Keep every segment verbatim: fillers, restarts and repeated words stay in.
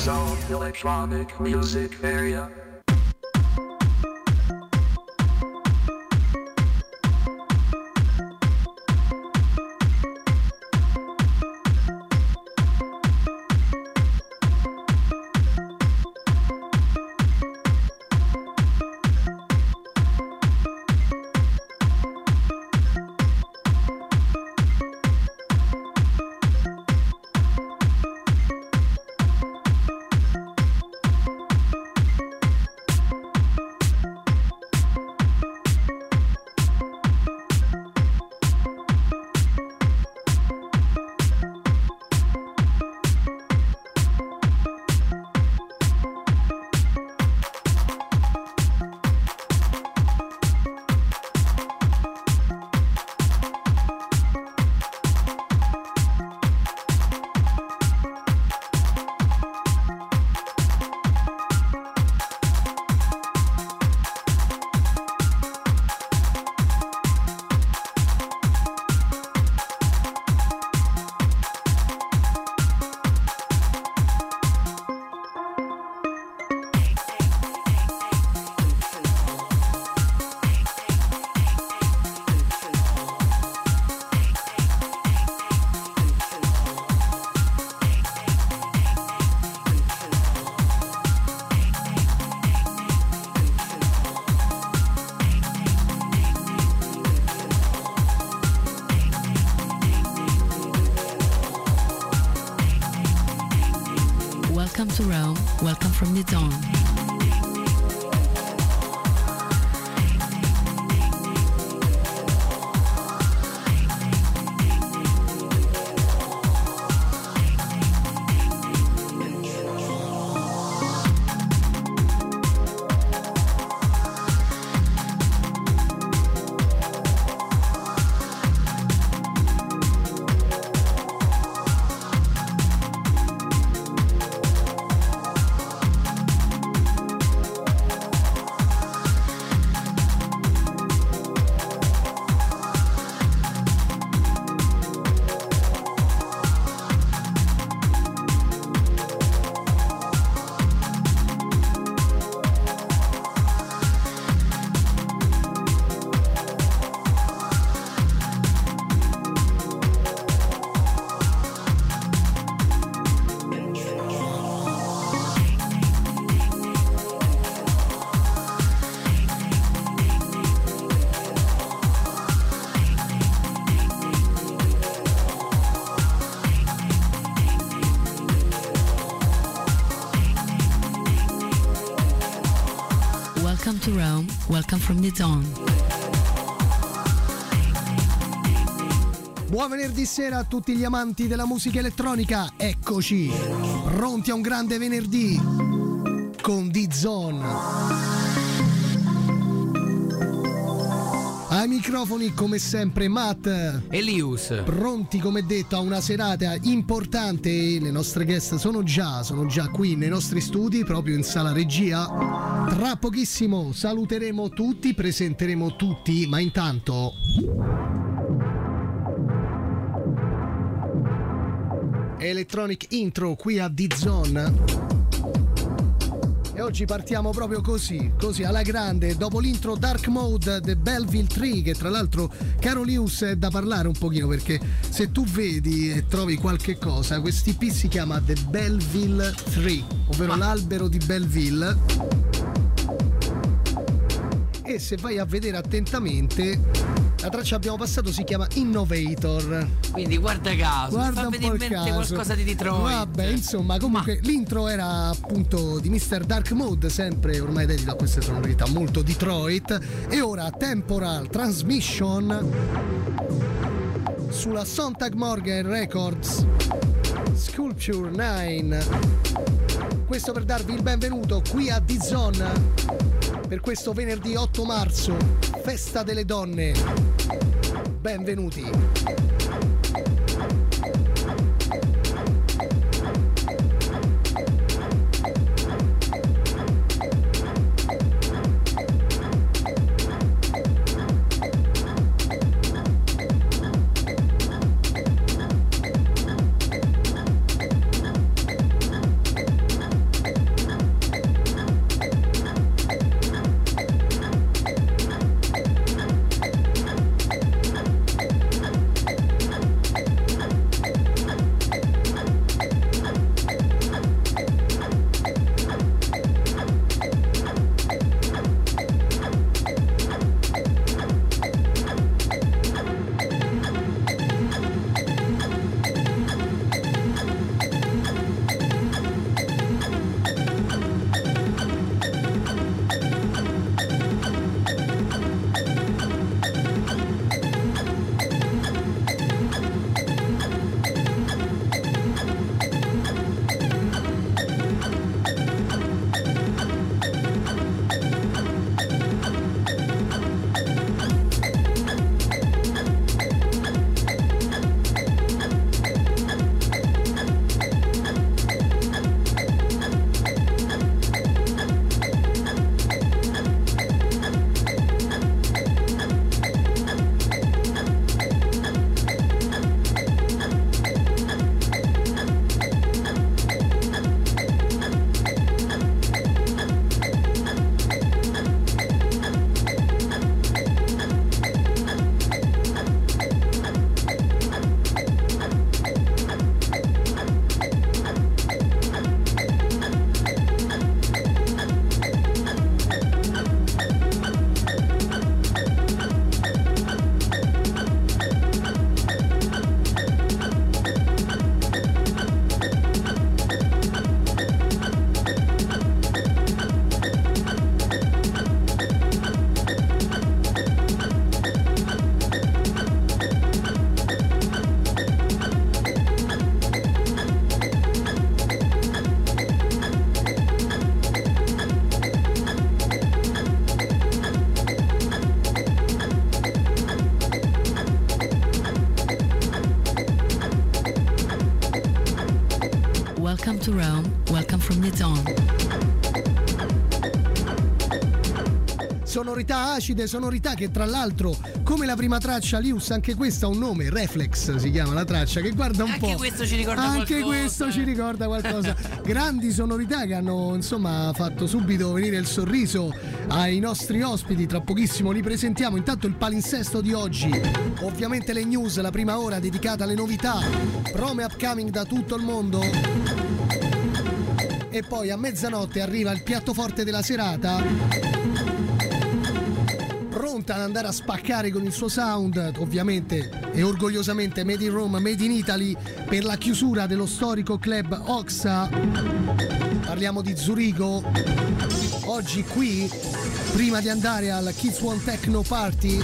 Zone Electronic Music Area. Welcome to Rome, welcome from the dawn. Welcome to Rome, welcome from the dawn. Buon venerdì sera a tutti gli amanti della musica elettronica, eccoci, pronti a un grande venerdì con D-Zone. Ai microfoni come sempre Matt e Lius, pronti come detto a una serata importante. Le nostre guest sono già, sono già qui nei nostri studi, proprio in sala regia. Tra pochissimo saluteremo tutti, presenteremo tutti, ma intanto Electronic Intro qui a D-Zone. E oggi partiamo proprio così, così alla grande, dopo l'intro Dark Mode The Belleville tre, che tra l'altro, caro Lius, è da parlare un pochino, perché se tu vedi e trovi qualche cosa, questo E P si chiama The Belleville tre, ovvero Ma... l'albero di Belleville. E se vai a vedere attentamente, la traccia abbiamo passato si chiama Innovator. Quindi guarda caso, guarda fa venire in mente caso. qualcosa di Detroit. Vabbè, insomma, comunque Ma... l'intro era appunto di mister Dark Mode, sempre ormai dedito a queste sonorità molto Detroit. E ora Temporal Transmission sulla Sontag Morgan Records, Sculpture nove. Questo per darvi il benvenuto qui a D-Zone per questo venerdì otto marzo, festa delle donne. Benvenuti. to Rome, welcome from the zone. Sonorità acide, sonorità che tra l'altro, come la prima traccia Lius, anche questa ha un nome, Reflex si chiama la traccia, che guarda un anche po'. Anche questo ci ricorda anche qualcosa. Anche questo ci ricorda qualcosa. Grandi sonorità che hanno insomma fatto subito venire il sorriso ai nostri ospiti, tra pochissimo li presentiamo. Intanto il palinsesto di oggi, ovviamente le news, la prima ora dedicata alle novità, prome upcoming da tutto il mondo. E poi a mezzanotte arriva il piatto forte della serata, pronta ad andare a spaccare con il suo sound, ovviamente e orgogliosamente Made in Rome, Made in Italy, per la chiusura dello storico club Oxa. Parliamo di Zurigo. Oggi qui, prima di andare al Kids One Techno Party,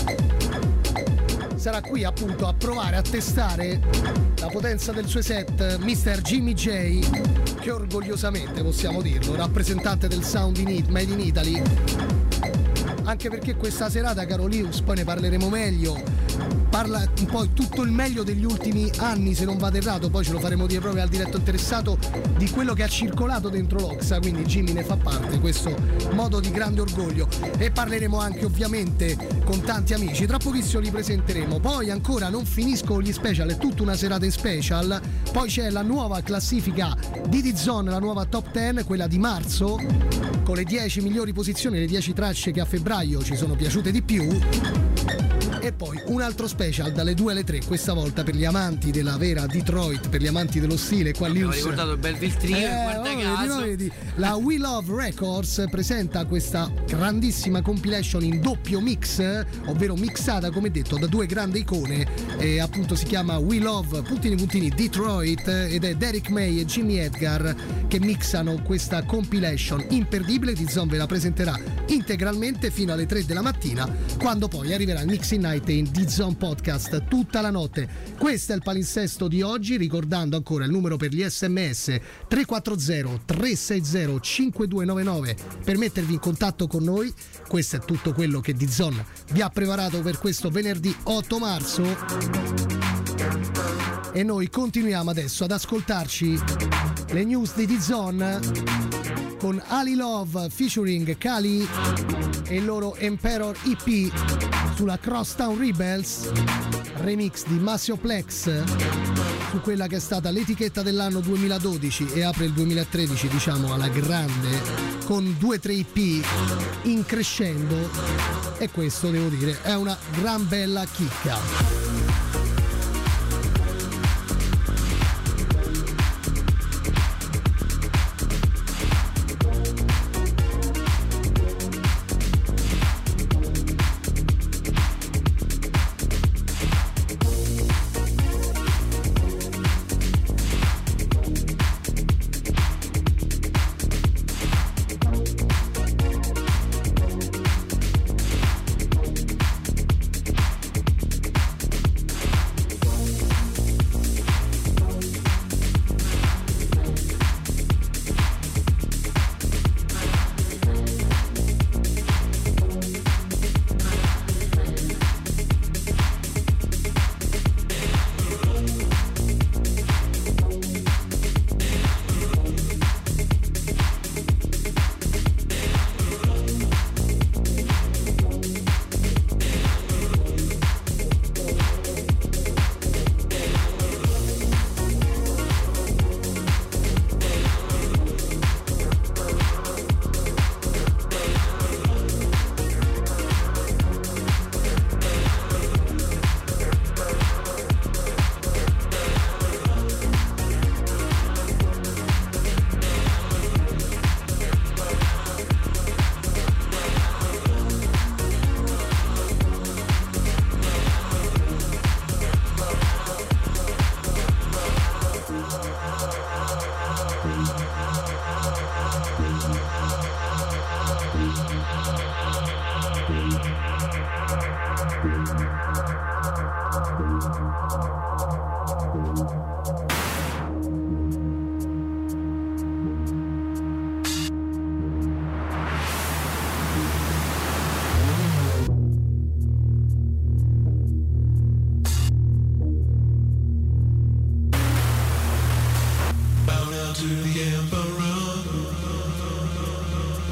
sarà qui appunto a provare a testare la potenza del suo set mister Jimmy J, che orgogliosamente, possiamo dirlo, rappresentante del sound in it, Made in Italy. Anche perché questa serata, caro Lius, poi ne parleremo meglio, parla un po' tutto il meglio degli ultimi anni, se non vado errato, poi ce lo faremo dire proprio al diretto interessato, di quello che ha circolato dentro l'Oxa, quindi Jimmy ne fa parte, questo modo di grande orgoglio. E parleremo anche ovviamente con tanti amici, tra pochissimo li presenteremo. Poi ancora non finisco gli special, è tutta una serata in special, poi c'è la nuova classifica di D-Zone, la nuova top dieci, quella di marzo, con le dieci migliori posizioni, le dieci tracce che a febbraio ci sono piaciute di più. E poi un altro special dalle due alle tre, questa volta per gli amanti della vera Detroit, per gli amanti dello stile. Qua abbiamo Lius, ricordato il Belleville Trio, eh, guarda oh, caso. vedi, vedi. La We Love Records presenta questa grandissima compilation in doppio mix, ovvero mixata, come detto, da due grandi icone, e appunto si chiama We Love puntini puntini Detroit, ed è Derek May e Jimmy Edgar che mixano questa compilation imperdibile. D-Zone ve la presenterà integralmente fino alle tre della mattina, quando poi arriverà il Mixing Night in D-Zone Podcast tutta la notte. Questo è il palinsesto di oggi, ricordando ancora il numero per gli sms tre quattro zero tre sei zero cinque due nove nove per mettervi in contatto con noi. Questo è tutto quello che D-Zone vi ha preparato per questo venerdì otto marzo, e noi continuiamo adesso ad ascoltarci le news di D-Zone con Ali Love featuring Kali e il loro Emperor E P sulla Crosstown Rebels, remix di Massimo Plex su quella che è stata l'etichetta dell'anno duemiladodici e apre il duemilatredici, diciamo, alla grande, con due tre E P in crescendo, e questo devo dire è una gran bella chicca.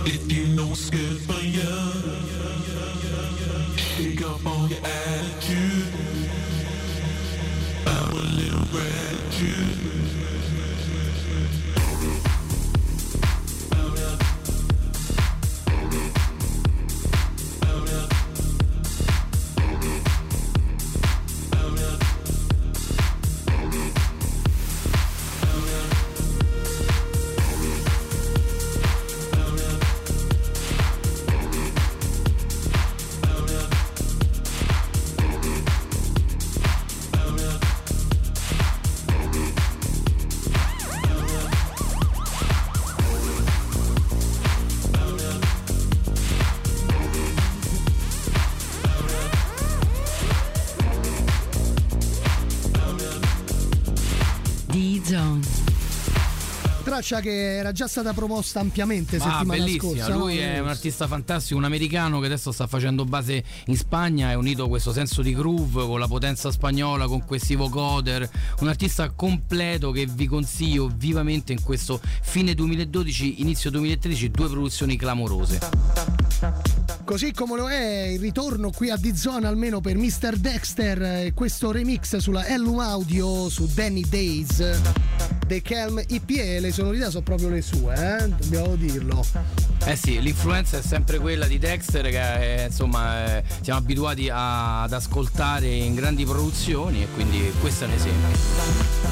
If you know what's good for you, shake up all your attitude. Have a little gratitude. Traccia che era già stata proposta ampiamente Ma settimana bellissima, scorsa. lui no? è un artista fantastico, un americano che adesso sta facendo base in Spagna, è unito questo senso di groove con la potenza spagnola, con questi vocoder, un artista completo che vi consiglio vivamente in questo fine duemiladodici, inizio duemilatredici, due produzioni clamorose. Così come lo è il ritorno qui a D-Zone almeno per mister Dexter e questo remix sulla Ellum Audio su Danny Days. The Calm I P A, le sonorità sono proprio le sue, eh? Dobbiamo dirlo. Eh sì, l'influenza è sempre quella di Dexter che eh, insomma eh, siamo abituati a, ad ascoltare in grandi produzioni e quindi questo è un esempio.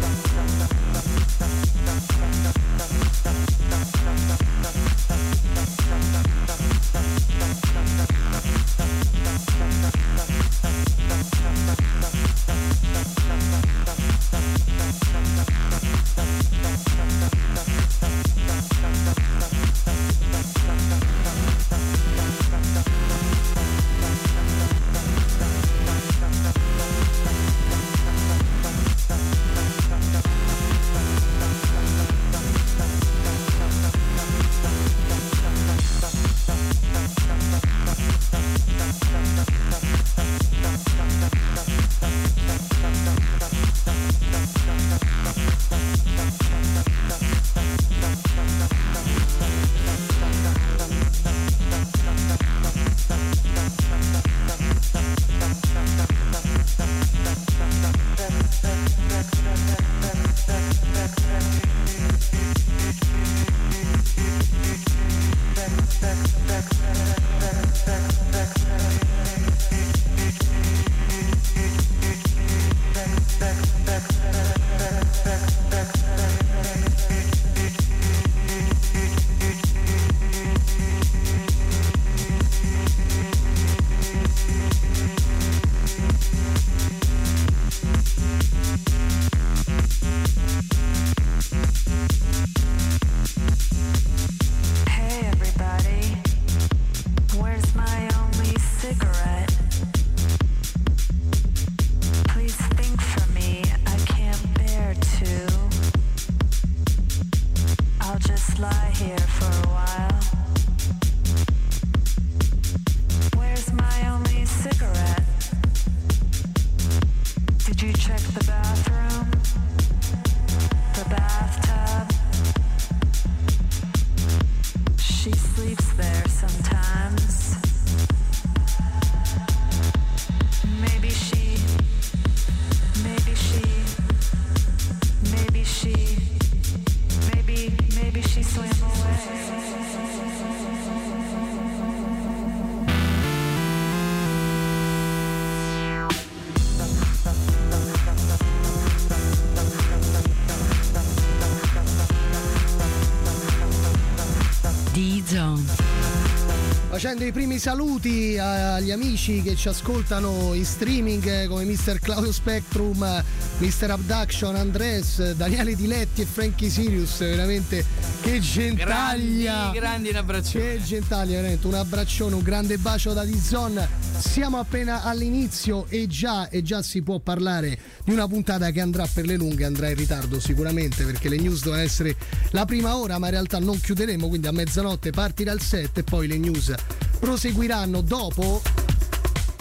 Facendo i primi saluti agli amici che ci ascoltano in streaming come mister Claudio Spectrum, mister Abduction, Andres, Daniele Diletti e Frankie Sirius, veramente che gentaglia, grandi, grandi un abbraccione, che gentaglia, veramente un abbraccione, un grande bacio da D-Zone. Siamo appena all'inizio e già, e già si può parlare di una puntata che andrà per le lunghe, andrà in ritardo sicuramente perché le news devono essere la prima ora, ma in realtà non chiuderemo, quindi a mezzanotte partirà il set e poi le news proseguiranno dopo.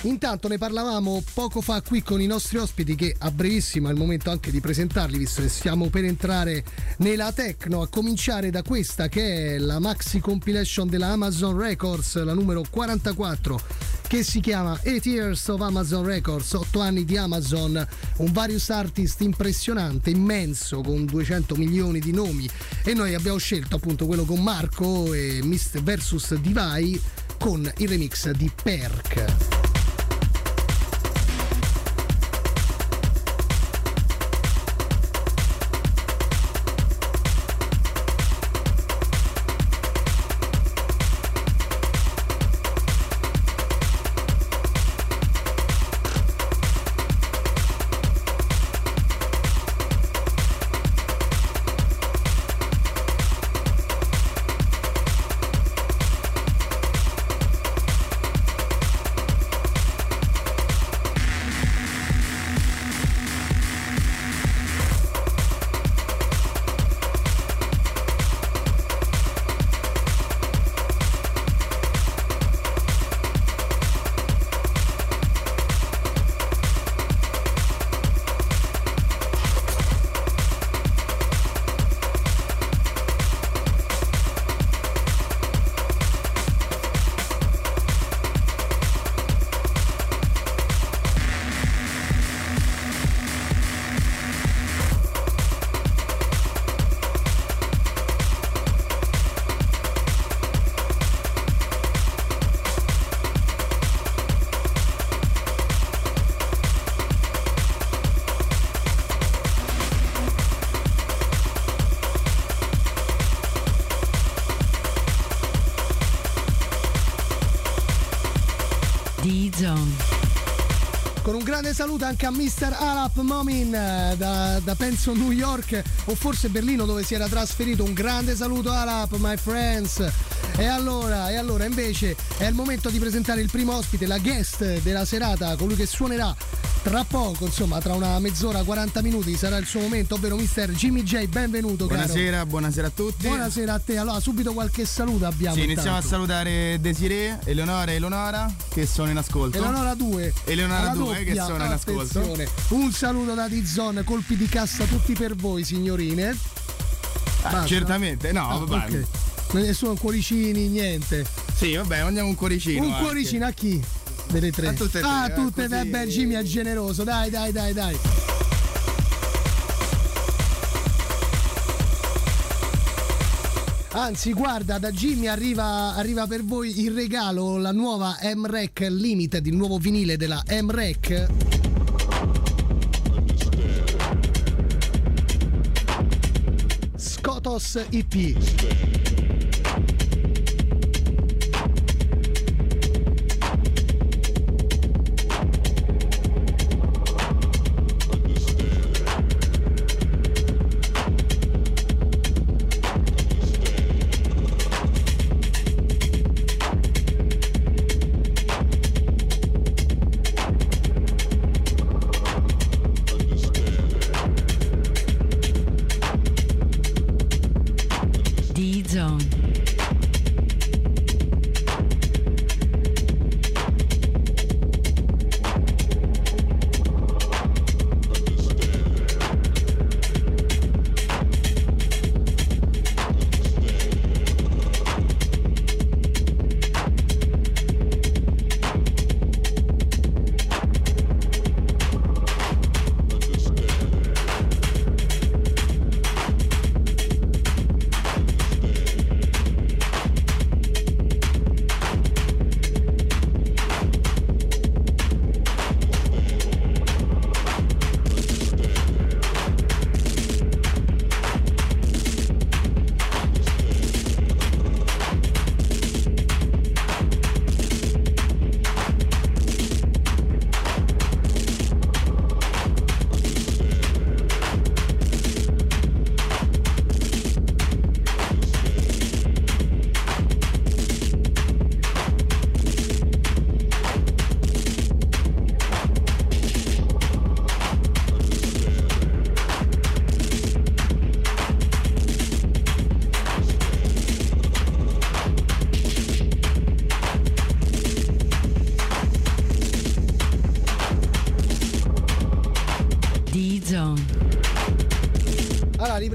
Intanto ne parlavamo poco fa qui con i nostri ospiti, che a brevissimo è il momento anche di presentarli, visto che stiamo per entrare nella techno, a cominciare da questa che è la maxi compilation della Amazon Records, la numero quarantaquattro, che si chiama Eight Years of Amazon Records, otto anni di Amazon, un various artist impressionante, immenso, con duecento milioni di nomi, e noi abbiamo scelto appunto quello con Marco e mister versus Divai con il remix di Perk. Con un grande saluto anche a mister Alap Momin da, da penso New York o forse Berlino, dove si era trasferito. Un grande saluto Alap, my friends. E allora, e allora invece è il momento di presentare il primo ospite, la guest della serata, colui che suonerà tra poco, insomma tra una mezz'ora, quaranta minuti sarà il suo momento, ovvero mister Jimmy J. Benvenuto. Buonasera, caro. buonasera a tutti. Buonasera a te. Allora subito qualche saluto abbiamo. Sì, iniziamo intanto a salutare Desiree, Eleonora e Eleonora che sono in ascolto. Eleonora due. Eleonora due che sono in ascolto. Un saluto da D-Zone, colpi di cassa tutti per voi signorine. Ah, certamente, no, ah, vabbè. Okay. Nessuno cuoricini, niente. Sì, vabbè, mandiamo un cuoricino. Un anche. cuoricino a chi? Delle tre. A tutte e tre. Ah, eh, tutte, così... beh, Jimmy è generoso, dai, dai, dai, dai. Anzi, guarda, da Jimmy arriva, arriva per voi il regalo, la nuova M R E C Limited, il nuovo vinile della M R E C. Skotos E P.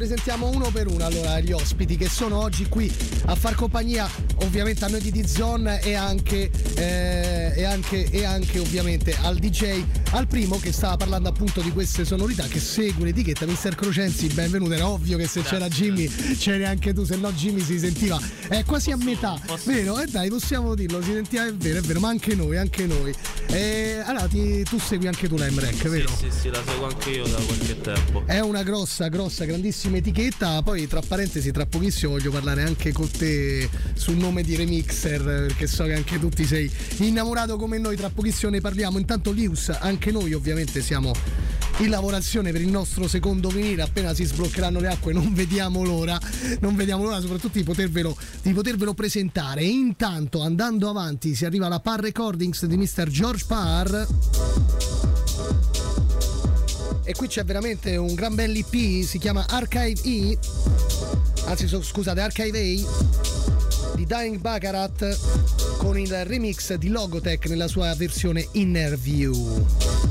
presentiamo uno per uno allora gli ospiti che sono oggi qui a far compagnia ovviamente a noi di D-Zone e anche, eh, e anche e anche ovviamente al D J, al primo che stava parlando appunto di queste sonorità, che segue l'etichetta. Mister Crocenzi, benvenuto. Era ovvio che se Grazie. C'era Jimmy c'eri anche tu, se no Jimmy si sentiva è quasi a metà, posso. Vero? E eh dai, possiamo dirlo, si sentiva, è vero, è vero, ma anche noi, anche noi. E allora ti, tu segui anche tu la M-Rec, vero? Sì, sì, sì, la seguo anche io da qualche tempo. È una grossa, grossa, grandissima etichetta. Poi tra parentesi, tra pochissimo voglio parlare anche con te sul nome di Remixer, perché so che anche tu ti sei innamorato come noi. Tra pochissimo ne parliamo. Intanto Lius, anche noi ovviamente siamo in lavorazione per il nostro secondo vinile. Appena si sbloccheranno le acque non vediamo l'ora, non vediamo l'ora soprattutto di potervelo, di potervelo presentare. E intanto, andando avanti, si arriva alla Parr Recordings di mister George Parr. E qui c'è veramente un gran bel E P, si chiama Archive E, anzi so, scusate, Archive A di Dying Baccarat con il remix di Logotech nella sua versione Inner View.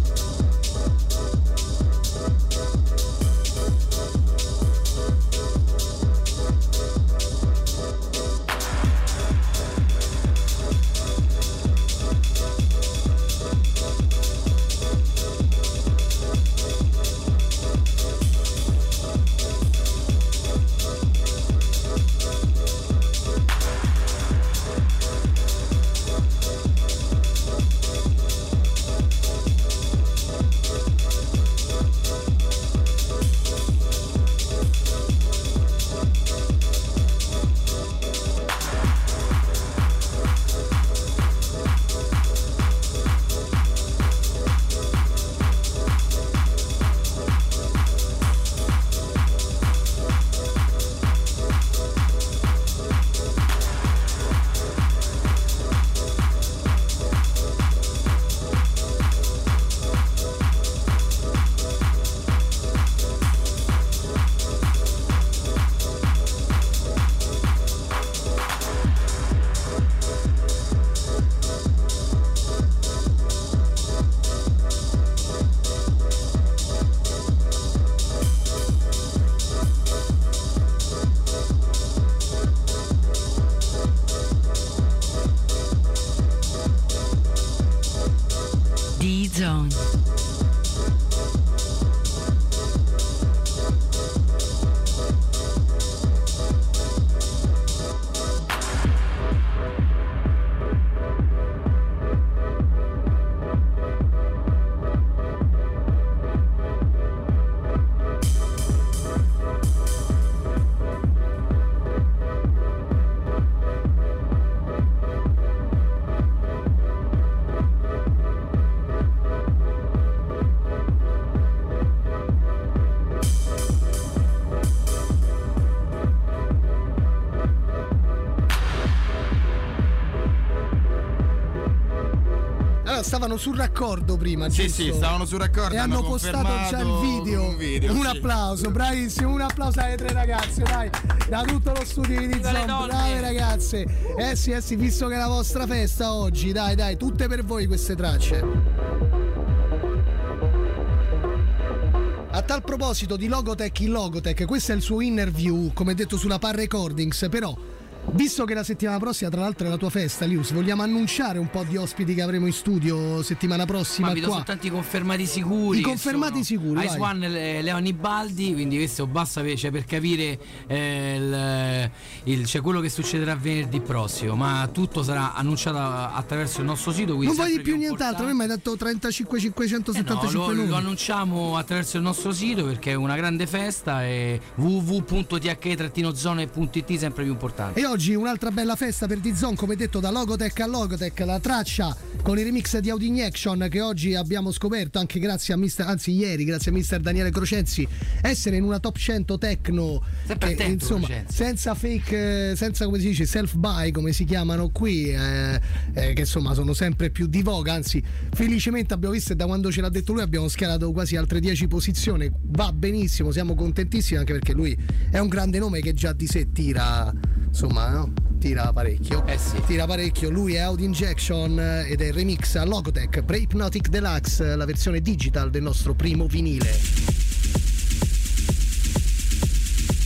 D-Zone. Stavano sul raccordo prima, sì, giusto? Sì, stavano sul raccordo e hanno, hanno postato già il video. Un, video, un sì. applauso, bravissimo, un applauso alle tre ragazze, dai, da tutto lo studio di D-Zone, brave ragazze. Eh sì, eh sì, visto che è la vostra festa oggi, dai, dai, tutte per voi queste tracce. A tal proposito di Logotech, il Logotech, questo è il suo Inner View, come detto sulla Parr Recordings, però visto che la settimana prossima tra l'altro è la tua festa, Lius, vogliamo annunciare un po' di ospiti che avremo in studio settimana prossima. Ma vi do qua. soltanto i confermati sicuri. I confermati sicuri. Ice One e Leo Nibaldi, quindi questo basta per, cioè, per capire eh, il, il, cioè, quello che succederà venerdì prossimo, ma tutto sarà annunciato attraverso il nostro sito. Non vuoi di più nient'altro, a me mi hai detto trentacinque cinquecentosettantacinque eh no, lo, numeri. lo annunciamo attraverso il nostro sito perché è una grande festa e w w w punto t h zone punto i t sempre più importante. E oggi un'altra bella festa per D-Zone, come detto, da Logotech a Logotech, la traccia con i remix di Audio Injection che oggi abbiamo scoperto anche grazie a mister, anzi ieri grazie a mister Daniele Crocenzi, essere in una top cento techno che, attento, insomma Crocenzi. Senza fake, senza come si dice self buy come si chiamano qui, eh, eh, che insomma sono sempre più di voga, anzi felicemente abbiamo visto, e da quando ce l'ha detto lui abbiamo scalato quasi altre dieci posizioni, va benissimo, siamo contentissimi anche perché lui è un grande nome che già di sé tira, insomma, no? Tira parecchio. Eh sì. Tira parecchio. Lui è Audio Injection ed è il remix a Logotech Pre-Hypnotic Deluxe, la versione digital del nostro primo vinile.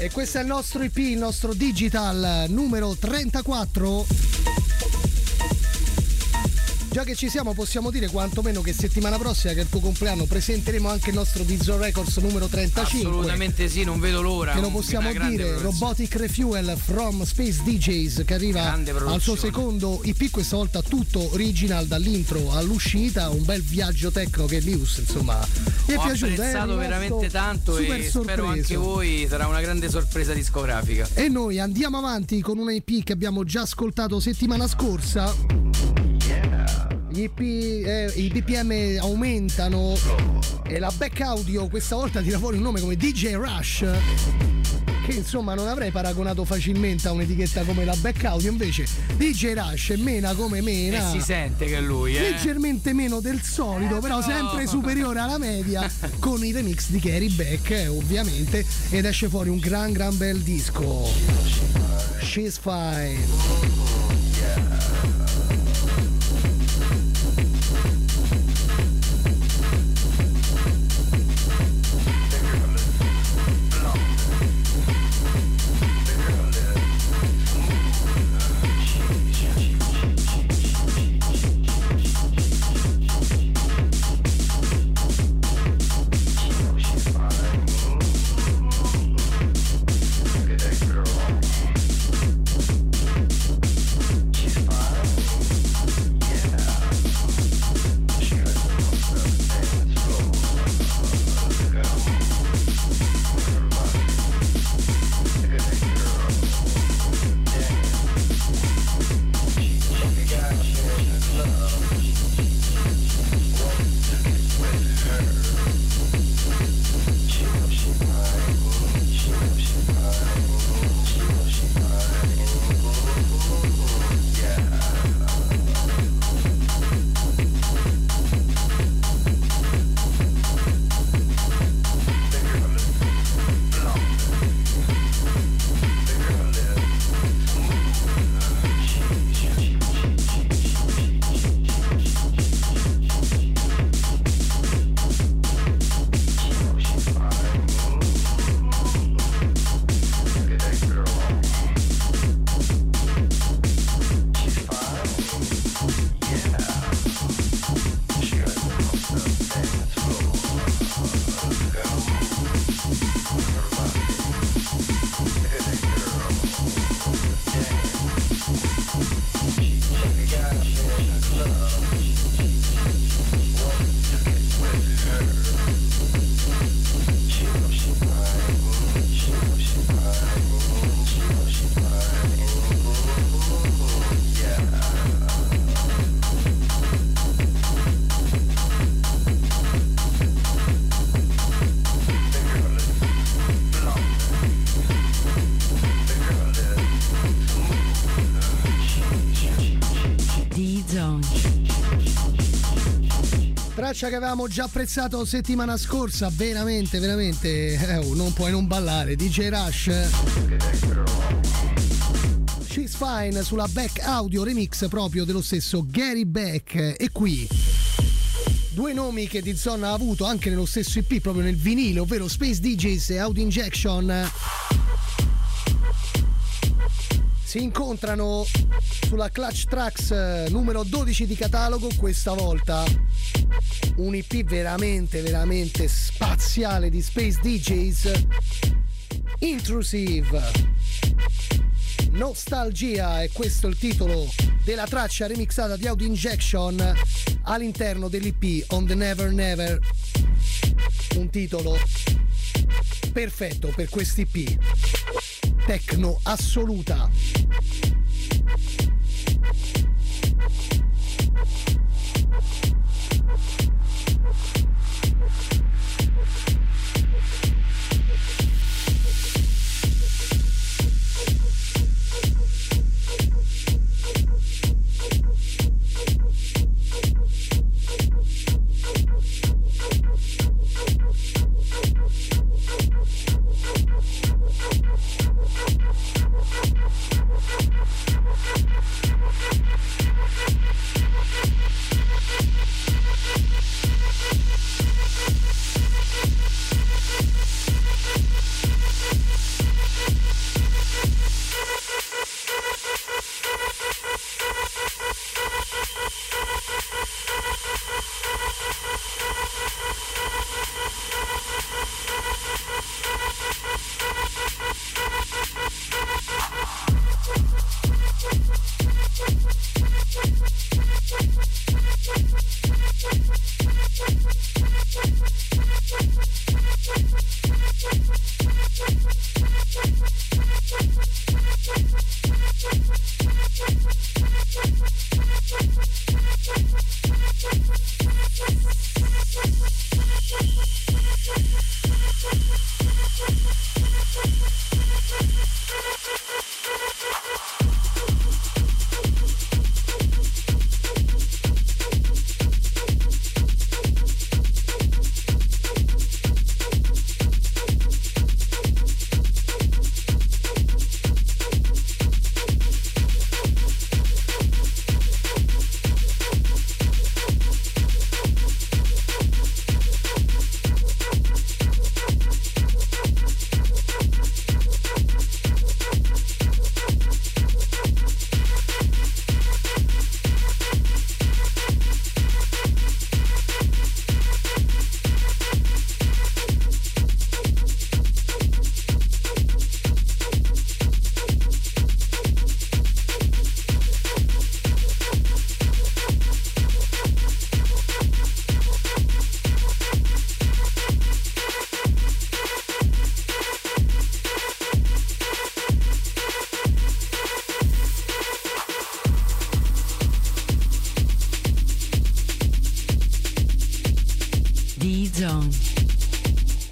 E questo è il nostro I P, il nostro digital numero trentaquattro. Già che ci siamo, possiamo dire quantomeno che settimana prossima, che è il tuo compleanno, presenteremo anche il nostro D-Zone Records numero trentacinque. Assolutamente sì, non vedo l'ora. Che lo possiamo dire, Robotic Refuel from Space D Js, che arriva al suo secondo I P, questa volta tutto original dall'intro all'uscita, un bel viaggio techno che Lius, insomma, mi è Ho piaciuto. Ho apprezzato veramente tanto e sorpreso. Spero anche voi, sarà una grande sorpresa discografica. E noi andiamo avanti con una I P che abbiamo già ascoltato settimana scorsa. Gli I P, eh, i B P M aumentano e la back audio questa volta tira fuori un nome come D J Rush, che insomma non avrei paragonato facilmente a un'etichetta come la back audio, invece D J Rush è mena come mena, e si sente che è lui, eh? leggermente meno del solito, però sempre superiore alla media, con i remix di Gary Beck, eh, ovviamente, ed esce fuori un gran gran bel disco. She's Fine. Traccia che avevamo già apprezzato settimana scorsa, veramente, veramente, eh, non puoi non ballare. D J Rush, She's Fine sulla back audio remix proprio dello stesso Gary Beck. E qui due nomi che D-Zone ha avuto anche nello stesso I P, proprio nel vinile, ovvero Space D Js e Audio Injection, si incontrano sulla Clutch Tracks numero dodici di catalogo. Questa volta un I P veramente veramente spaziale di Space D Js, Intrusive Nostalgia, e questo è il titolo della traccia remixata di Audio Injection all'interno dell'I P On The Never Never, un titolo perfetto per quest'I P, techno assoluta.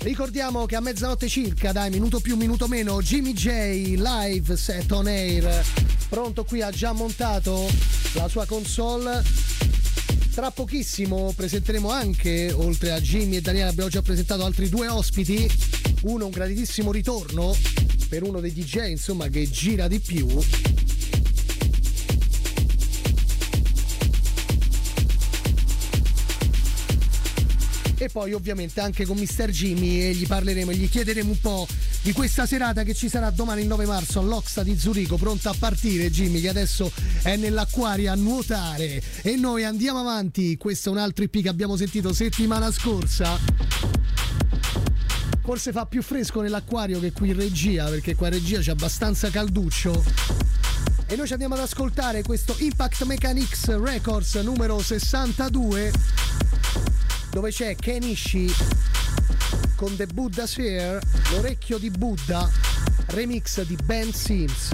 Ricordiamo che a mezzanotte circa, dai, minuto più, minuto meno, Jimmy J live set on air, pronto qui, ha già montato la sua console. Tra pochissimo presenteremo anche, oltre a Jimmy e Daniele, abbiamo già presentato altri due ospiti, uno un graditissimo ritorno per uno dei D J, insomma, che gira di più. E poi ovviamente anche con mister Jimmy, e gli parleremo e gli chiederemo un po' di questa serata che ci sarà domani il nove marzo all'Oxa di Zurigo, pronta a partire Jimmy, che adesso è nell'acquario a nuotare, e noi andiamo avanti. Questo è un altro I P che abbiamo sentito settimana scorsa. Forse fa più fresco nell'acquario che qui in regia, perché qua in regia c'è abbastanza calduccio. E noi ci andiamo ad ascoltare questo Impact Mechanics Records numero sessantadue, dove c'è Kenichi con The Buddha Sphere, l'orecchio di Buddha, remix di Ben Sims.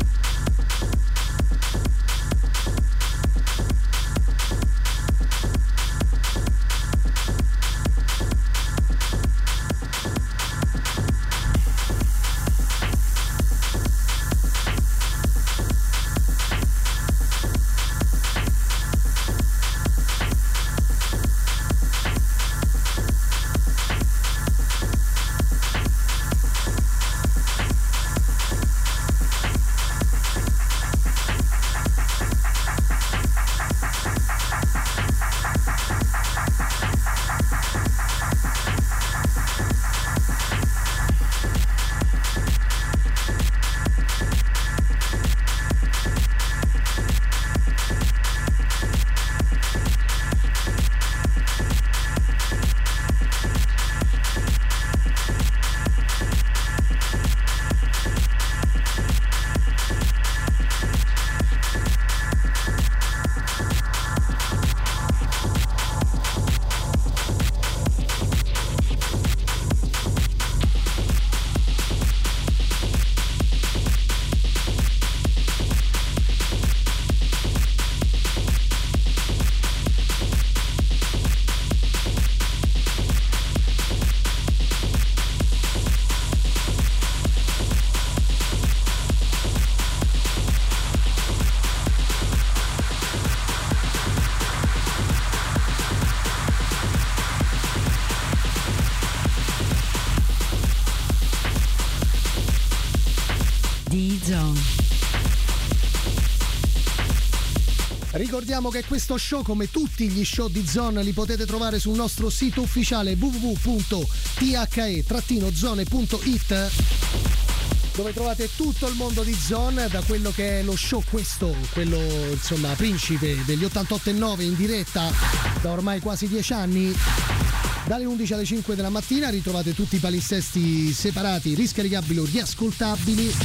Ricordiamo che questo show, come tutti gli show di Zone, li potete trovare sul nostro sito ufficiale w w w punto t h e zone punto i t, dove trovate tutto il mondo di Zone, da quello che è lo show questo, quello insomma principe degli ottantotto e nove in diretta da ormai quasi dieci anni. Dalle undici alle cinque della mattina ritrovate tutti i palinsesti separati, riscaricabili o riascoltabili.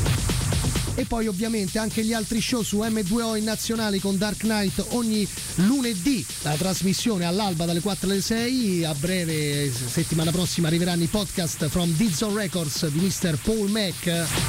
E poi ovviamente anche gli altri show su M due O in nazionale con Dark Knight ogni lunedì, la trasmissione all'alba dalle quattro alle sei. A breve, settimana prossima, arriveranno i podcast from D-Zone Records di mister Paul Mac.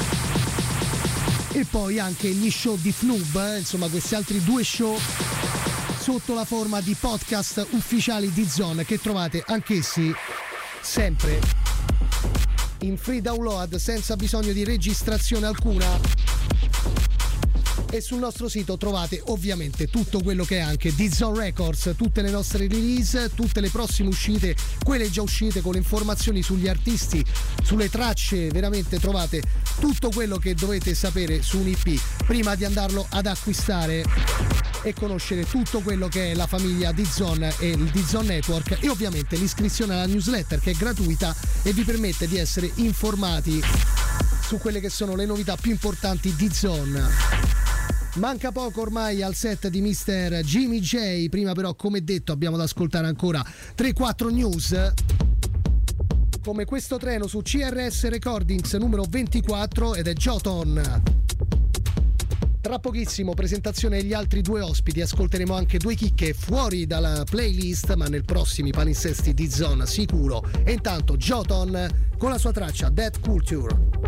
E poi anche gli show di Fnoob, insomma questi altri due show sotto la forma di podcast ufficiali di Zone, che trovate anch'essi sempre in free download senza bisogno di registrazione alcuna. E sul nostro sito trovate ovviamente tutto quello che è anche D-Zone Records, tutte le nostre release, tutte le prossime uscite, quelle già uscite, con le informazioni sugli artisti, sulle tracce. Veramente trovate tutto quello che dovete sapere su un I P prima di andarlo ad acquistare e conoscere tutto quello che è la famiglia D-Zone e il D-Zone Network, e ovviamente l'iscrizione alla newsletter, che è gratuita e vi permette di essere informati su quelle che sono le novità più importanti di Zone. Manca poco ormai al set di mister Jimmy J, prima però, come detto, abbiamo da ascoltare ancora tre quattro news, come questo treno su C R S Recordings numero ventiquattro, ed è Joton. Tra pochissimo presentazione degli altri due ospiti, ascolteremo anche due chicche fuori dalla playlist, ma nel prossimi palinsesti di Zone sicuro. E intanto Joton con la sua traccia Dead Culture.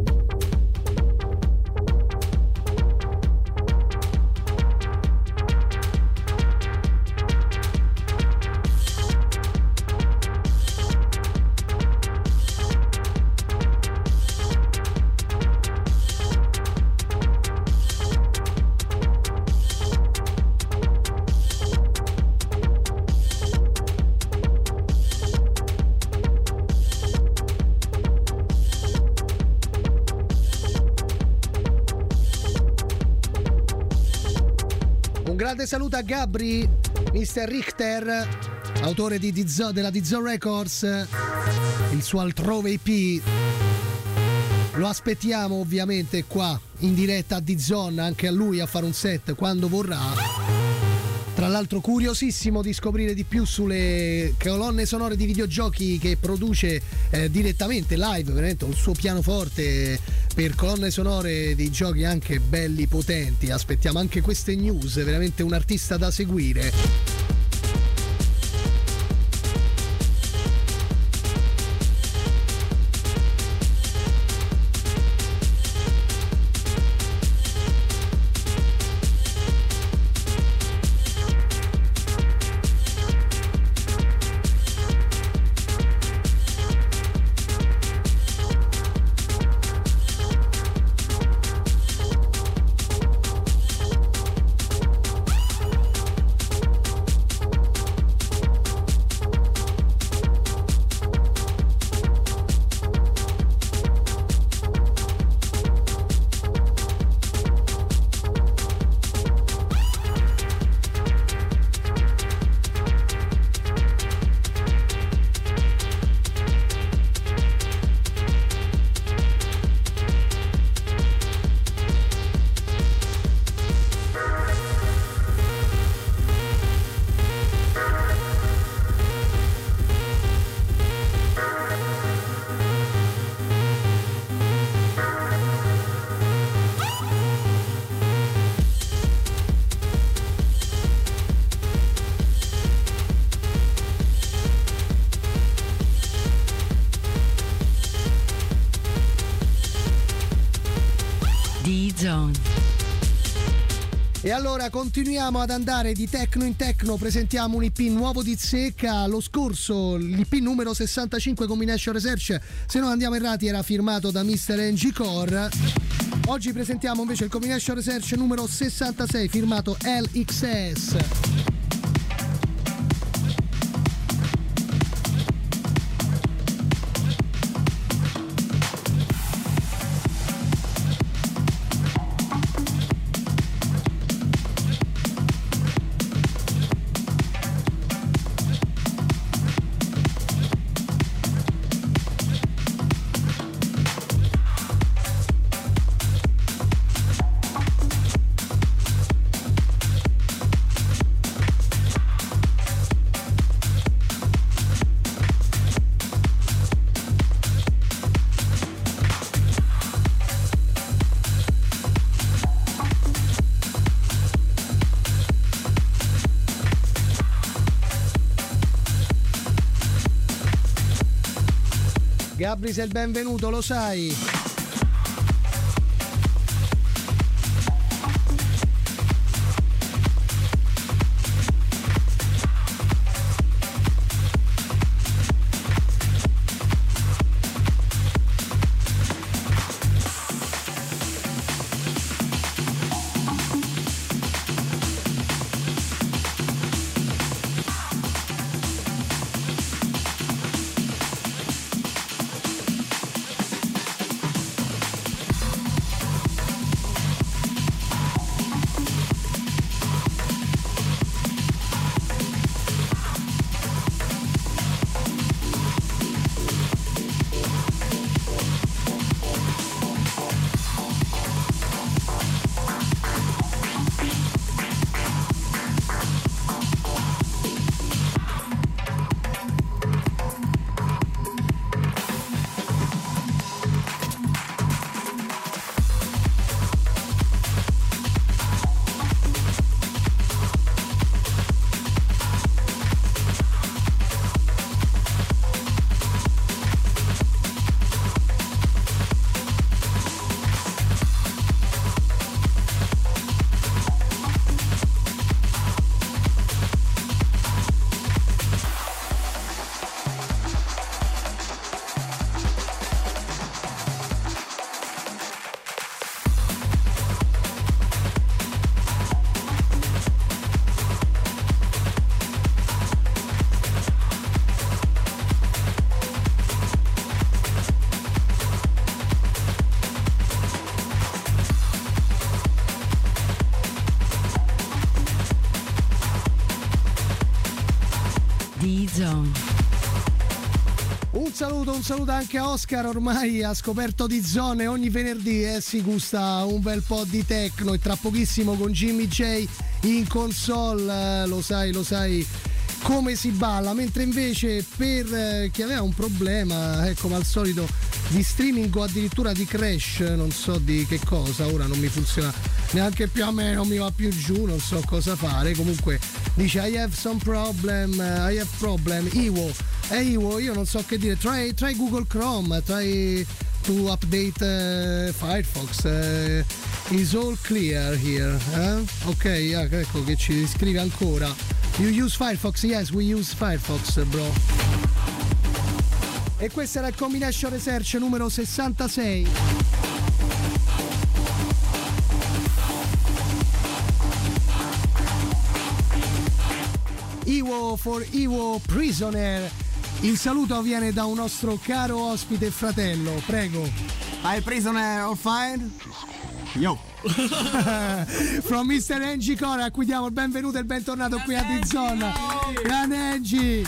grande saluto a Gabri, mister Richter, autore di Dizzo, della Dizzo Records, il suo Altrove I P. Lo aspettiamo ovviamente qua in diretta a D-Zone, anche a lui a fare un set quando vorrà. Tra l'altro curiosissimo di scoprire di più sulle colonne sonore di videogiochi che produce eh, direttamente live, veramente un suo pianoforte per colonne sonore di giochi anche belli potenti. Aspettiamo anche queste news, veramente un artista da seguire. D-Zone. E allora continuiamo ad andare di techno in techno, presentiamo un I P nuovo di zecca. Lo scorso, l'I P numero sessantacinque Combination Research, se non andiamo errati, era firmato da mister N G Core. Oggi presentiamo invece il Combination Research numero sessantasei firmato L X S. Gabri, sei il benvenuto, lo sai. saluto, un saluto anche a Oscar, ormai ha scoperto di zone ogni venerdì e eh, si gusta un bel po' di techno e tra pochissimo con Jimmy J in console, eh, lo sai, lo sai come si balla, mentre invece per eh, chi aveva un problema, ecco, come al solito di streaming o addirittura di crash, non so di che cosa, ora non mi funziona neanche più a me, non mi va più giù, non so cosa fare, comunque dice I have some problem, uh, I have problem, Iwo, e eh, Iwo, io non so che dire, try, try Google Chrome, try to update uh, Firefox, uh, is all clear here, eh? Ok, ecco che ci scrive ancora, you use Firefox? Yes, we use Firefox, bro. E questo era il Combination Research numero sessantasei. Iwo for Iwo Prisoner. Il saluto viene da un nostro caro ospite e fratello, prego. Hi prisoner, all fine? Yo. From mister Angie Cora, a cui diamo il benvenuto e il bentornato qui a D-Zone. Gran Angie.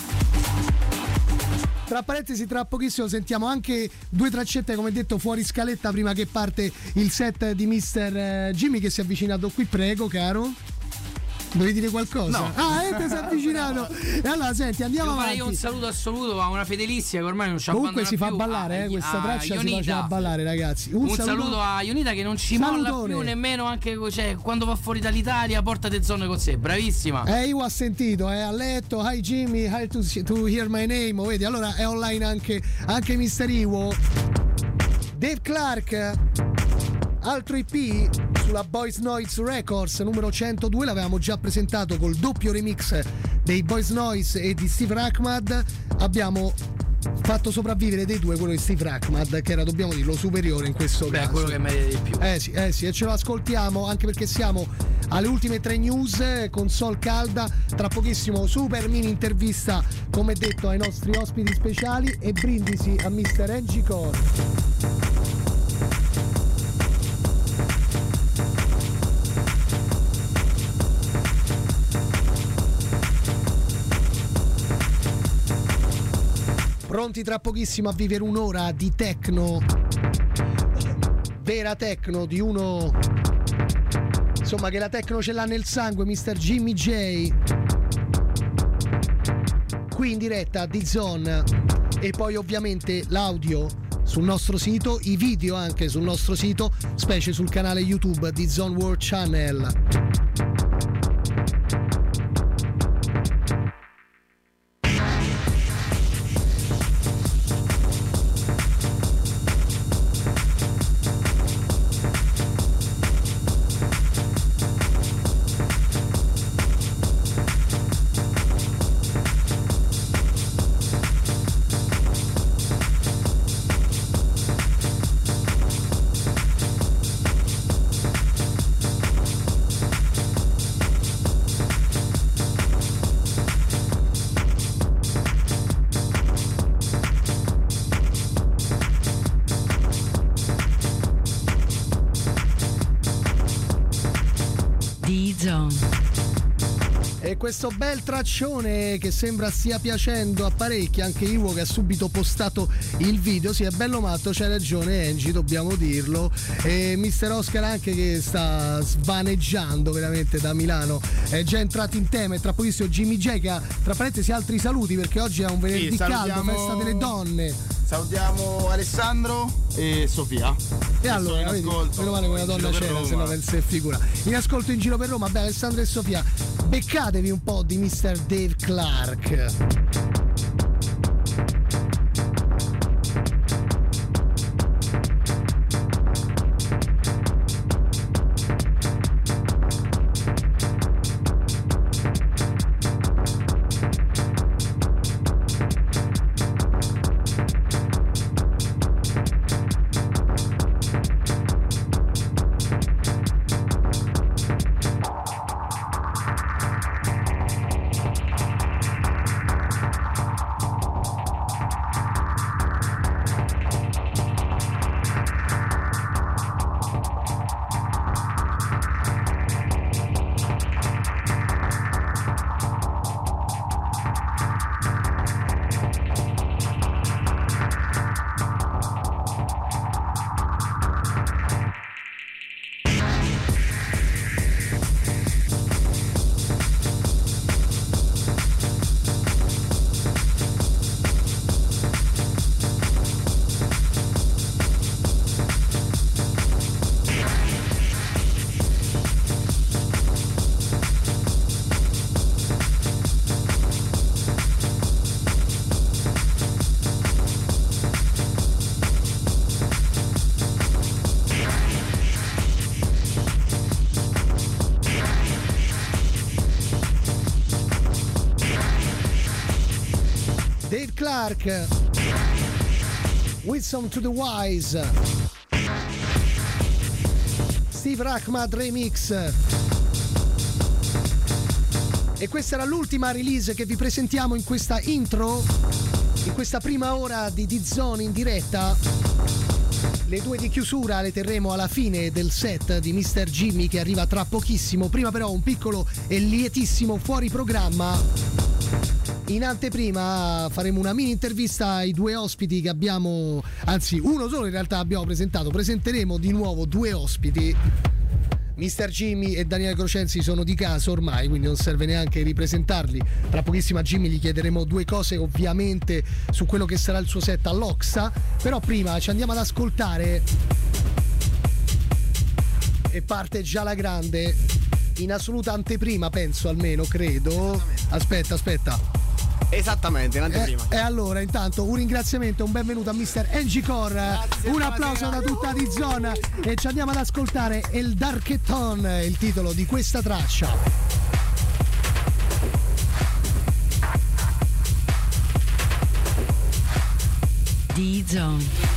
Tra parentesi, tra pochissimo sentiamo anche due traccette, come detto, fuori scaletta prima che parte il set di mister Jimmy che si è avvicinato qui, prego caro. Dovevi dire qualcosa? No. Ah, eh, ti sei avvicinato. E allora senti, andiamo Devo avanti. fare io un saluto assoluto a una fedelissima che ormai non ci Comunque si fa più, ballare, a, eh, questa a traccia Ionita. si faceva ballare, ragazzi. Un, Un, saluto, saluto a Ionita che non ci Salutone. molla più nemmeno anche, cioè, quando va fuori dall'Italia porta te zone con sé, bravissima. Eh, io ho sentito, eh, ha letto, hi Jimmy, hi to, to hear my name, oh, vedi, allora è online anche, anche mister Iwo. Dave Clark, altro I P sulla Boys Noise Records numero centodue, l'avevamo già presentato col doppio remix dei Boys Noise e di Steve Rachmad. Abbiamo fatto sopravvivere dei due quello di Steve Rachmad, che era, dobbiamo dirlo, superiore in questo Beh, caso. quello che merita di più. Eh sì, eh sì, e ce lo ascoltiamo anche perché siamo alle ultime tre news, console calda, tra pochissimo super mini intervista come detto ai nostri ospiti speciali e brindisi a mister Angie Core. Pronti tra pochissimo a vivere un'ora di techno, vera techno, di uno insomma che la techno ce l'ha nel sangue, mister Jimmy J, qui in diretta a D-Zone, e poi ovviamente l'audio sul nostro sito, i video anche sul nostro sito, specie sul canale YouTube D-Zone World Channel. E questo bel traccione che sembra stia piacendo a parecchi, anche Iwo che ha subito postato il video, sì, è bello matto, c'hai ragione Angie, dobbiamo dirlo, e mister Oscar anche che sta svaneggiando veramente da Milano, è già entrato in tema, e tra pochissimo Jimmy J che ha, tra parentesi, altri saluti perché oggi è un venerdì Sì, caldo, festa delle donne. Salutiamo Alessandro e Sofia. E allora, vedi, meno male che una donna c'era, se no non si figura. In ascolto in giro per Roma, beh, Alessandro e Sofia, beccatevi un po' di mister Dave Clark. Dark, Wisdom to the Wise, Steve Rachmad Remix. E questa era l'ultima release che vi presentiamo in questa intro, in questa prima ora di D-Zone in diretta. Le due di chiusura le terremo alla fine del set di mister Jimmy, che arriva tra pochissimo. Prima però un piccolo e lietissimo fuori programma. In anteprima faremo una mini intervista ai due ospiti che abbiamo, anzi uno solo in realtà abbiamo presentato. Presenteremo di nuovo due ospiti. mister Jimmy e Daniele Crocenzi sono di casa ormai, quindi non serve neanche ripresentarli. Tra pochissimo a Jimmy gli chiederemo due cose ovviamente su quello che sarà il suo set all'Oxa, però prima ci andiamo ad ascoltare e parte già la grande, in assoluta anteprima penso, almeno credo. Aspetta, aspetta. Esattamente, in anteprima. E, e allora intanto un ringraziamento e un benvenuto a mister Angie Core. Grazie, un applauso buonasera. Da tutta D-Zone e ci andiamo ad ascoltare El Darketon, il titolo di questa traccia. D-Zone.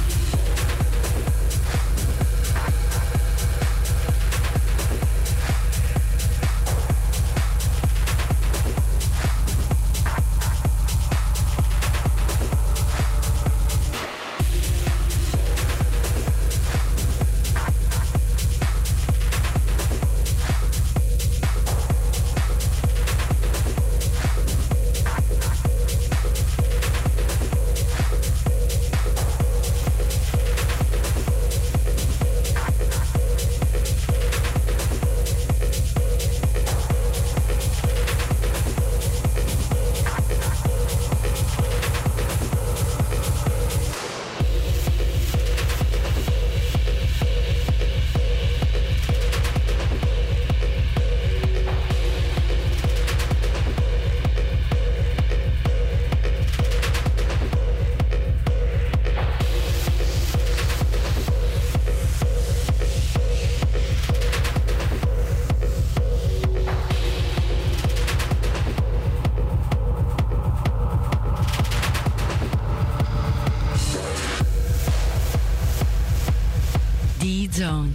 D-Zone.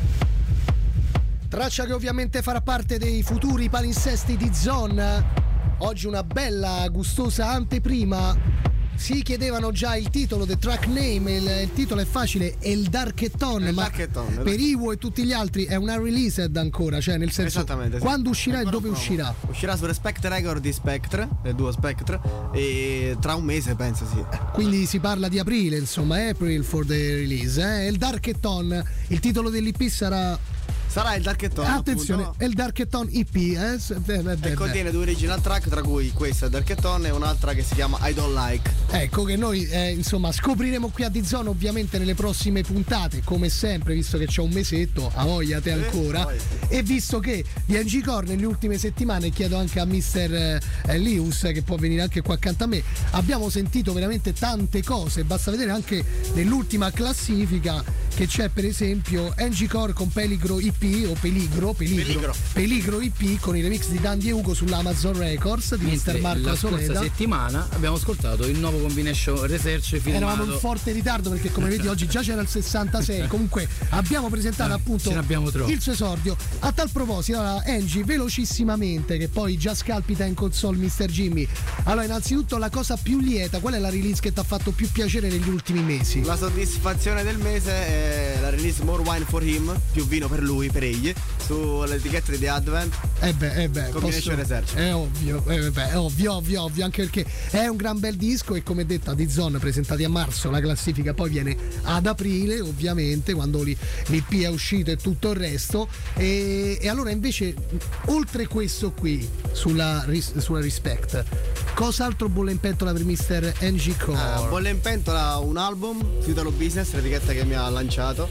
Traccia che ovviamente farà parte dei futuri palinsesti di Zone. Oggi una bella gustosa anteprima. Si chiedevano già il titolo, the track name, il, il titolo è facile, El Darketon, ma Darketon, per Ivo e tutti gli altri è una released ancora, cioè nel senso Esattamente, sì. Quando uscirà e Ancora dove promo. uscirà? Uscirà su Respect Record di Spectre, del duo Spectre, e tra un mese penso, sì. Quindi si parla di aprile, insomma, April for the release, eh? El Darketon, il titolo dell'I P sarà... Sarà il Darketon. Attenzione, appunto. è il Darketon I P, eh? Beh, beh, E beh, contiene due original track, tra cui questa Darketon e un'altra che si chiama I Don't Like. Ecco che noi eh, insomma scopriremo qui a D-Zone ovviamente nelle prossime puntate, come sempre, visto che c'è un mesetto, a voglia te ancora, voglia. E visto che di Angie Core nelle ultime settimane, chiedo anche a mister eh, Lius, che può venire anche qua accanto a me, abbiamo sentito veramente tante cose, basta vedere anche nell'ultima classifica che c'è per esempio Angie Core con Peligro I P o Peligro Peligro Peligro, Peligro I P con i remix di Dandy e Ugo sull'Amazon Records di mister Marco la scorsa Soleda. settimana abbiamo ascoltato il nuovo combination research filmato. Eravamo in forte ritardo perché come vedi oggi già c'era il sessantasei. Comunque abbiamo presentato Eh, appunto ce ne abbiamo troppo. il suo esordio. A tal proposito, allora, Angie, velocissimamente, che poi già scalpita in console mister Jimmy. Allora, innanzitutto la cosa più lieta, qual è la release che ti ha fatto più piacere negli ultimi mesi? La soddisfazione del mese è la release More Wine for Him, più vino per lui, per egli, sull'etichetta di The Advent. Eh beh, eh beh, Combination Research. È ovvio, eh beh, è ovvio, ovvio, ovvio, anche perché è un gran bel disco e come detto a D-Zone presentati a marzo, la classifica poi viene ad aprile, ovviamente, quando l'I P è uscito e tutto il resto. E, e allora invece, oltre questo qui, sulla, sulla Respect, cos'altro bolle in pentola per mister Angie Core? Uh, bolle in pentola un album, Futalo Business, l'etichetta che mi ha lanciato,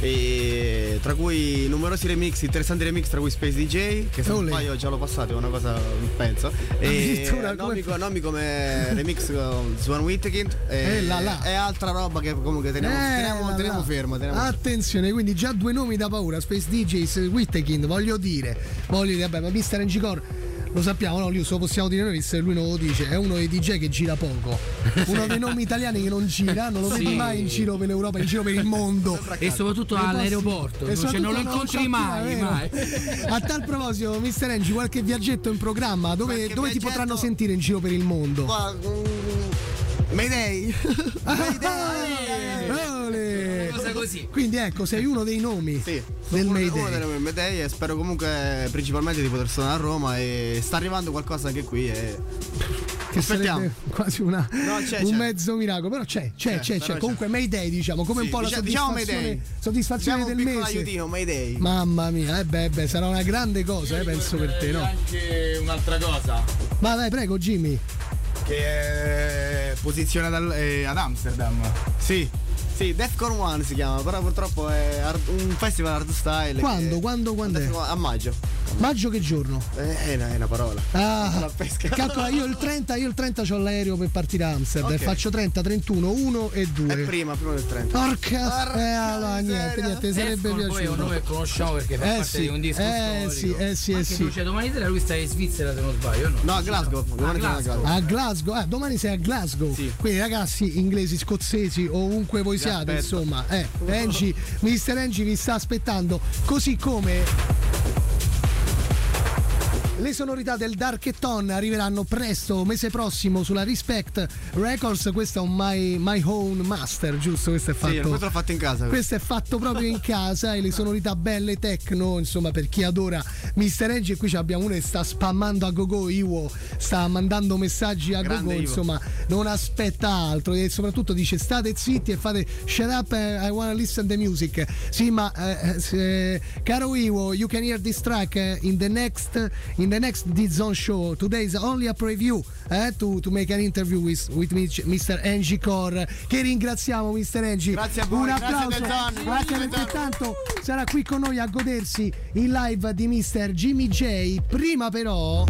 e tra cui numerosi remix, interessanti remix, tra cui Space D J, che se non sbaglio già l'ho passato, è una cosa, penso, e nomi, come... nomi come remix con Swan Whitkind e, eh, là, là. e altra roba che comunque teniamo, eh, teniamo, là, teniamo là. fermo teniamo attenzione, quindi già due nomi da paura, Space D J, Whitkind, voglio dire voglio dire, vabbè, ma mister Angie Core lo sappiamo, no? Lui lo possiamo dire noi, visto che lui non lo dice. È uno dei D J che gira poco. Uno dei nomi italiani che non gira, non lo Sì. vedi mai in giro per l'Europa, in giro per il mondo. E soprattutto Nei posti- all'aeroporto, e cioè, soprattutto non lo non incontri so più, mai, è vero. mai. A tal proposito, mister Angie, qualche viaggetto in programma? Dove, Qualche dove ti viaggetto? potranno sentire in giro per il mondo? Qua, mm, Mayday. Ole! Cosa così. Quindi ecco, sei uno dei nomi Sì, del uno, Mayday. uno dei nomi Mayday e spero comunque principalmente di poter suonare a Roma e sta arrivando qualcosa anche qui e Che aspettiamo. sarebbe quasi una, No, c'è, un c'è. mezzo miracolo, però c'è, c'è, C'è, c'è, però c'è. c'è. Comunque Mayday, diciamo, come Sì, un po' la dicia- diciamo soddisfazione, Mayday. soddisfazione Diamo un del piccolo mese. aiutino, Mayday. Mamma mia, eh beh, beh, sarà una grande cosa, eh, penso per te, no? Anche un'altra cosa Ma vai, prego, Jimmy. che è posizionata al- eh, ad Amsterdam. Sì. Sì, Defcon One si chiama, però purtroppo è hard- un festival hardstyle. Quando, che- quando, quando è? Defcon- A maggio. Maggio che giorno? Eh, È una, è una parola. Ah, La pesca. calcola, io il trenta, io il trenta c'ho l'aereo per partire a Amsterdam. Ok. Faccio trenta, trentuno, uno e È due. prima, prima del trenta. Porca, Porca eh, allora, miseria. niente, niente, sarebbe Defcon poi è un piaciuto. nome che conosciamo perché fa Eh parte sì, di un disco eh storico. sì, eh sì, eh Anche sì. tu, cioè, domani sera lui sta in Svizzera se non sbaglio, no? No, a Glasgow. Domani siamo a Glasgow. Glasgow. A Glasgow, eh, domani sei a Glasgow. Sì. Quindi ragazzi, inglesi, scozzesi, ovunque voi Vi siate, aspetto. insomma, eh, Angie, mister Angie vi sta aspettando, così come le sonorità del Darketon arriveranno presto, mese prossimo, sulla Respect Records. Questo è un My, my Own Master, giusto? Questo è fatto. Sì, questo l'ho fatto in casa. Questo è fatto proprio in casa e le sonorità belle techno, insomma, per chi adora mister Angie. E qui abbiamo uno che sta spammando a gogo, Iwo sta mandando messaggi a Grande gogo, Iwo. insomma, non aspetta altro e soprattutto dice state zitti e fate shut up, eh, I wanna listen the music. Sì, ma eh, se- caro Iwo, you can hear this track eh, in the next in the next D-Zone show. Today is only a preview eh, to, to make an interview with, with mister Angie Core, che ringraziamo mister Angie. Grazie a voi, Un grazie applauso, del Zone, grazie grazie del perché Zone. tanto sarà qui con noi a godersi il live di mister Jimmy J. Prima però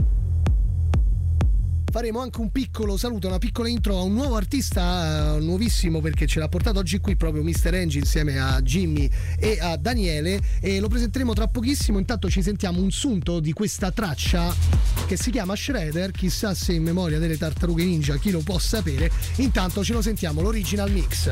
faremo anche un piccolo saluto, una piccola intro a un nuovo artista, eh, nuovissimo perché ce l'ha portato oggi qui proprio mister Angie insieme a Jimmy e a Daniele, e lo presenteremo tra pochissimo. Intanto ci sentiamo un sunto di questa traccia che si chiama Shredder, chissà se in memoria delle Tartarughe Ninja, chi lo può sapere. Intanto ce lo sentiamo, l'original mix.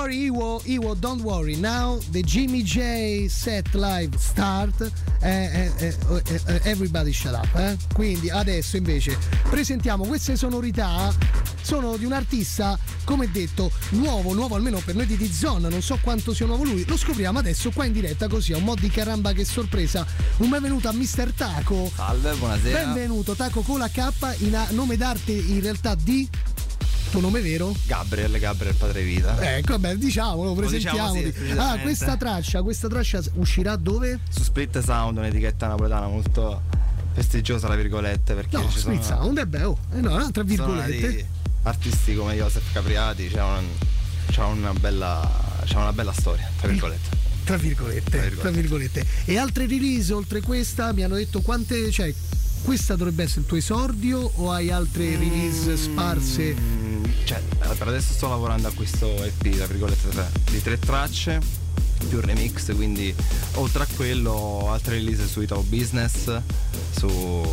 worry, Iwo, Iwo, don't worry. Now the Jimmy J set live start. Eh, eh, eh, eh, everybody shut up. Eh? Quindi adesso invece presentiamo queste sonorità. Sono di un artista, come detto, nuovo, nuovo almeno per noi di D-Zone. Non so quanto sia nuovo lui. Lo scopriamo adesso qua in diretta, così a un mo' di caramba che sorpresa. Un benvenuto a mister Taco. Salve, buonasera. Benvenuto Taco con la K, in a- nome d'arte in realtà di... tuo nome vero? Gabriel, Gabriel Padre Vita. Ecco, beh, diciamolo, presentiamoli. Diciamo sì, ah, questa traccia, questa traccia uscirà dove? Su Split Sound, un'etichetta napoletana molto prestigiosa, tra virgolette, perché No, ci Split sono Sound, è beh, oh, eh no, tra virgolette. Artisti come Joseph Capriati, c'è, un, c'è una bella c'è una bella storia, tra virgolette. Tra virgolette, tra virgolette. Tra virgolette. E altre release oltre questa, mi hanno detto quante, cioè questa dovrebbe essere il tuo esordio o hai altre release sparse? Mm, cioè, per adesso sto lavorando a questo E P, tra virgolette, di tre tracce più remix, quindi oltre a quello altre release su Itaú Business, su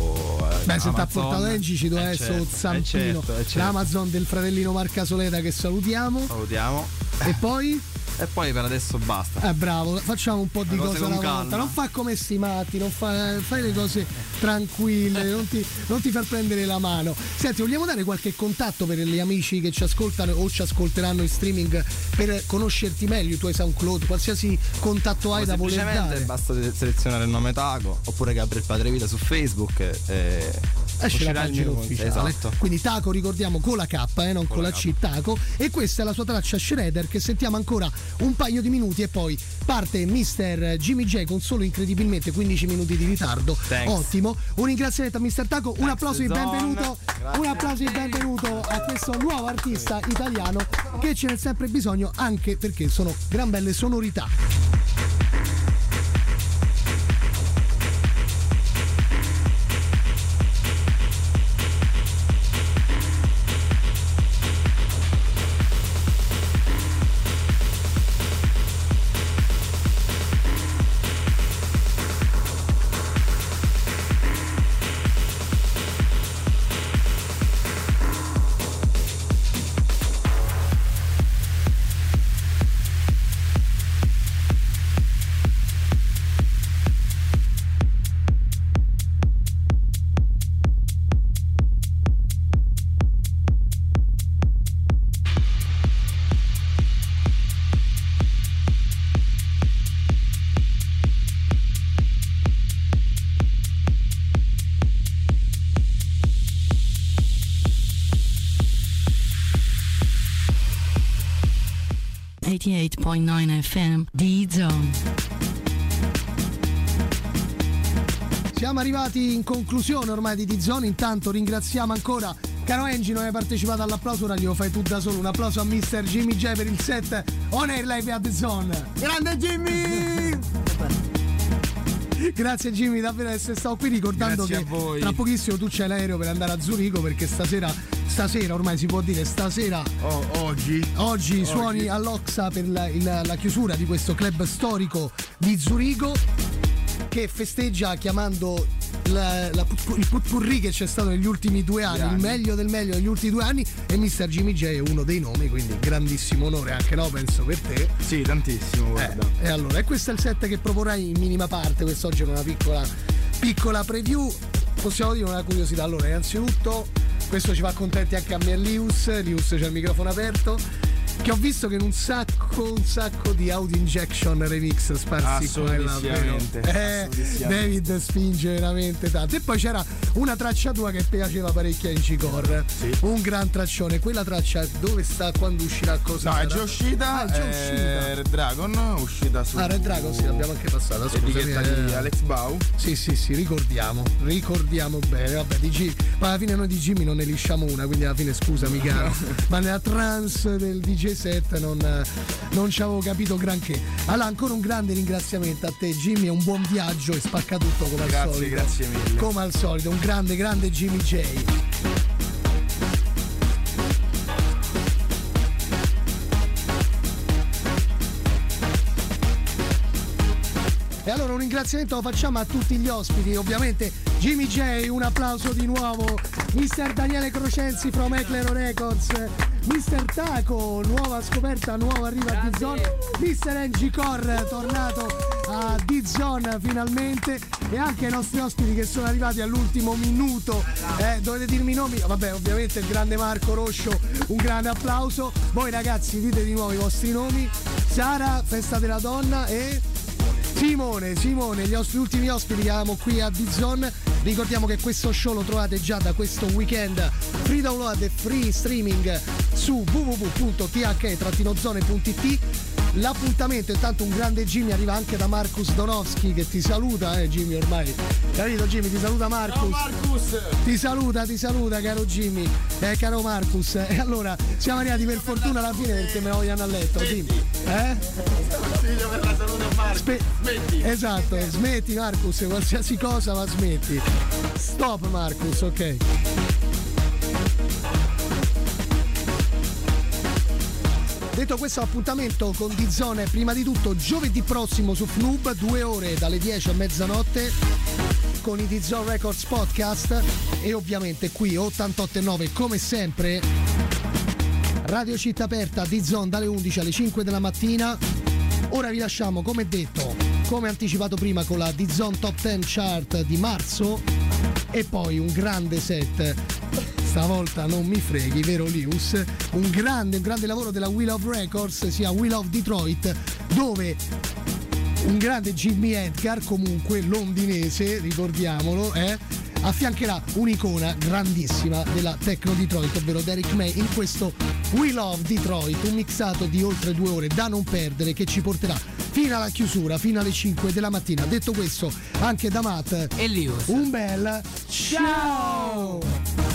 eh, beh, se ti ha Amazon. portato Engi ci doveva Eh, essere certo, un zampino, eh, certo, eh, certo. l'Amazon del fratellino Marca Soleta che salutiamo. Salutiamo. E poi? E poi per adesso basta. Eh bravo, facciamo un po' di Una cose cosa alla con volta. calma. Non fa come sti matti, non fa, fai le cose tranquille, non ti, non ti far prendere la mano. Senti, vogliamo dare qualche contatto per gli amici che ci ascoltano o ci ascolteranno in streaming per conoscerti meglio, i tuoi SoundCloud, qualsiasi contatto hai da voler dare? Basta selezionare il nome Taco oppure Gabriel Padre Vita su Facebook e esce la uscirà il pagina mio ufficiale. esatto. Quindi Taco, ricordiamo, con la K, eh, non con, Con la la C, Taco. E questa è la sua traccia Shredder, che sentiamo ancora un paio di minuti e poi parte mister Jimmy J con solo incredibilmente quindici minuti di ritardo. Thanks. Ottimo. Un ringraziamento a mister Taco, un Thanks, applauso di Zone. benvenuto. Grazie. Un applauso di benvenuto a questo nuovo artista italiano che ce n'è sempre bisogno, anche perché sono gran belle sonorità. eighty-eight point nine F M D-Zone. Siamo arrivati in conclusione ormai di D-Zone. Intanto ringraziamo ancora caro Engi, non hai partecipato all'applauso, ora glielo fai tu da solo. Un applauso a mister Jimmy J per il set On Air Live a D-Zone. Grande Jimmy! Grazie Jimmy davvero di essere stato qui, ricordando Grazie che a voi. tra pochissimo tu c'hai l'aereo per andare a Zurigo, perché stasera stasera ormai si può dire stasera Oh, oggi oggi suoni all'Oxa per la, il- la chiusura di questo club storico di Zurigo, che festeggia chiamando la- la put- il putpurri che c'è stato negli ultimi due anni, anni. il meglio del meglio negli ultimi due anni, e mister Jimmy J è uno dei nomi, quindi grandissimo onore anche, no, penso per te. sì, tantissimo, guarda. Eh, e allora, e questo è il set che proporrai in minima parte. Quest'oggi è una piccola piccola preview. Possiamo dire una curiosità. Allora, innanzitutto, questo ci fa contenti anche a me e Lius. Lius c'è il microfono aperto. Che ho visto che in un sacco, un sacco di audio injection remix sparsi qua e là, vero? Assolutissimamente, Eh, assolutissimamente. David spinge veramente tanto. E poi c'era una traccia tua che piaceva parecchio in G-Core. Sì. Un gran traccione. Quella traccia dove sta, quando uscirà, cosa No, è sarà? già uscita, Ah, è già eh, uscita. Red Dragon, uscita su Ah, Red Dragon, sì, l'abbiamo anche passata. Scusami, etichetta di eh. Alex Bau. Sì, sì, sì, ricordiamo, ricordiamo bene. Vabbè, di G, ma alla fine noi di Jimmy non ne lisciamo una, quindi alla fine scusami caro, ma nella trance del D J set non, non ci avevo capito granché. Allora, ancora un grande ringraziamento a te Jimmy, è un buon viaggio e spacca tutto come al Grazie, solito. grazie mille. Come al solito, un grande, grande Jimmy J. E allora un ringraziamento lo facciamo a tutti gli ospiti, ovviamente Jimmy J, un applauso di nuovo, mister Daniele Crocenzi from Eclero Records, mister Taco, nuova scoperta, nuova arriva a D-Zone, mister Angie Core tornato a D-Zone finalmente, e anche i nostri ospiti che sono arrivati all'ultimo minuto. Eh, dovete dirmi i nomi, vabbè, ovviamente il grande Marco Roscio, un grande applauso. Voi ragazzi dite di nuovo i vostri nomi. Sara, Festa della Donna, e Simone, Simone, gli nostri ultimi ospiti che avevamo qui a D-Zone. Ricordiamo che questo show lo trovate già da questo weekend free download e free streaming su w w w punto t h e zone punto i t. L'appuntamento, intanto un grande Jimmy arriva anche da Marcus Donowski che ti saluta, eh Jimmy ormai. Capito Jimmy? Ti saluta Marcus. Ciao Marcus! Ti saluta, ti saluta caro Jimmy, eh, caro Marcus. E eh, allora siamo arrivati per fortuna alla fine perché me lo vogliono a letto, dimmi. Eh? Consiglio per la salute a Marcus. Spe- smetti. Esatto, smetti Marcus, qualsiasi cosa ma smetti. Stop Marcus, ok. Detto questo, appuntamento con D-Zone prima di tutto giovedì prossimo su F N U B, due ore dalle dieci a mezzanotte con i D-Zone Records Podcast, e ovviamente qui ottantotto e nove come sempre Radio Città Aperta, D-Zone dalle undici alle cinque della mattina. Ora vi lasciamo, come detto, come anticipato prima, con la D-Zone Top dieci Chart di marzo, e poi un grande set. Stavolta non mi freghi, vero Lius? Un grande, un grande lavoro della We Love Records, sia We Love Detroit, dove un grande Jimmy Edgar, comunque londinese, ricordiamolo, eh, affiancherà un'icona grandissima della Techno Detroit, ovvero Derek May, in questo We Love Detroit, un mixato di oltre due ore da non perdere che ci porterà fino alla chiusura, fino alle cinque della mattina. Detto questo, anche da Matt e Lius, un bel ciao!